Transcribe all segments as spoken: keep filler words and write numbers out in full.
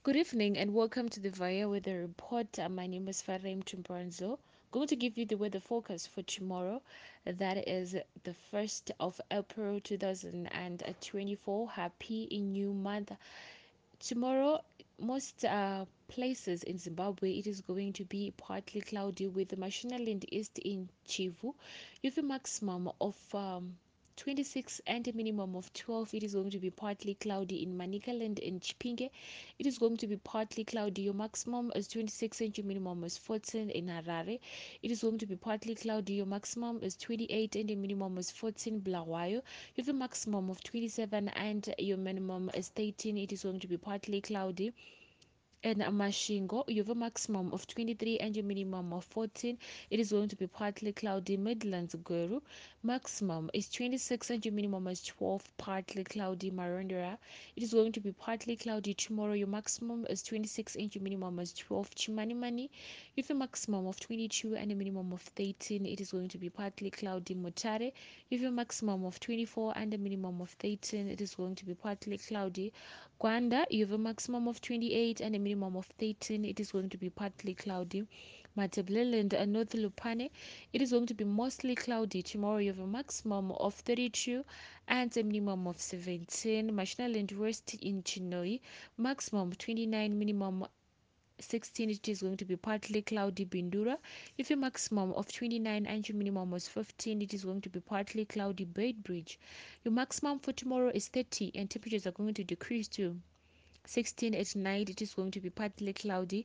Good evening and welcome to the Via Weather Report. Uh, My name is Farem Chimpanzo. Going to give you the weather forecast for tomorrow. That is the first of April two thousand twenty-four. Happy new month. Tomorrow, most uh, places in Zimbabwe, it is going to be partly cloudy with the Mashonaland East in Chivu. You have a maximum of um, twenty-six and a minimum of twelve. It is going to be partly cloudy in Manicaland and Chipinge. It is going to be partly cloudy. Your maximum is twenty-six and your minimum is fourteen in Harare. It is going to be partly cloudy. Your maximum is twenty-eight and your minimum is fourteen Bulawayo. You have a maximum of twenty-seven and your minimum is thirteen. It is going to be partly cloudy. And Mashingo, you have a maximum of twenty-three and your minimum of fourteen. It is going to be partly cloudy. Midlands Guru, maximum is twenty-six and your minimum is twelve. Partly cloudy. Marondera, it is going to be partly cloudy tomorrow. Your maximum is twenty-six and your minimum is twelve. Chimanimani, you have a maximum of twenty-two and a minimum of thirteen. It is going to be partly cloudy. Mutare, you have a maximum of twenty-four and a minimum of thirteen. It is going to be partly cloudy. Gwanda, you have a maximum of twenty-eight and a minimum of thirteen. It is going to be partly cloudy. Matabeleland and North Lupane, it is going to be mostly cloudy. Tomorrow you have a maximum of thirty-two and a minimum of seventeen. Mashonaland West in Chinoi, maximum twenty-nine, minimum sixteen. It is going to be partly cloudy. Bindura, if a maximum of twenty-nine and your minimum was fifteen, it is going to be partly cloudy. Bridge, your maximum for tomorrow is thirty and temperatures are going to decrease to sixteen at night. It is going to be partly cloudy.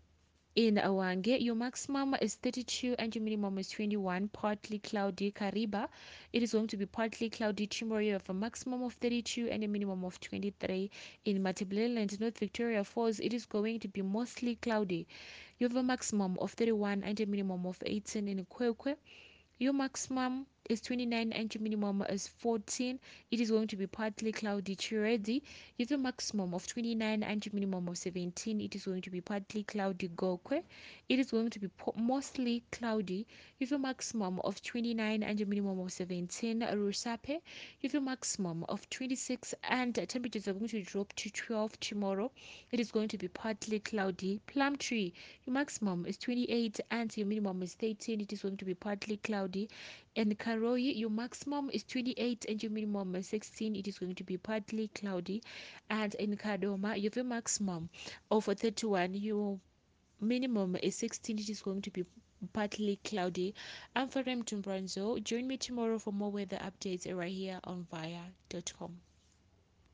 In Awange, your maximum is thirty-two and your minimum is twenty-one, partly cloudy. Kariba, it is going to be partly cloudy. Tomorrow, you have a maximum of thirty-two and a minimum of twenty-three. In Matabeleland, North Victoria Falls, it is going to be mostly cloudy. You have a maximum of thirty-one and a minimum of eighteen. In Kwekwe, your maximum is twenty-nine and your minimum is fourteen. It is going to be partly cloudy. Chiredi, you have a maximum of twenty-nine and your minimum of seventeen. It is going to be partly cloudy. Gokwe, it is going to be po- mostly cloudy. You have a maximum of twenty-nine and your minimum of seventeen. Rusape, you have a maximum of twenty-six and temperatures are going to drop to twelve tomorrow. It is going to be partly cloudy. Plumtree, your maximum is twenty-eight and your minimum is thirteen. It is going to be partly cloudy. And Karoi, your maximum is twenty-eight and your minimum is sixteen. It is going to be partly cloudy. And in Kadoma, you have a maximum of thirty-one. Your minimum is sixteen. It is going to be partly cloudy. I'm Farem Tumbranzo. Join me tomorrow for more weather updates right here on via dot com.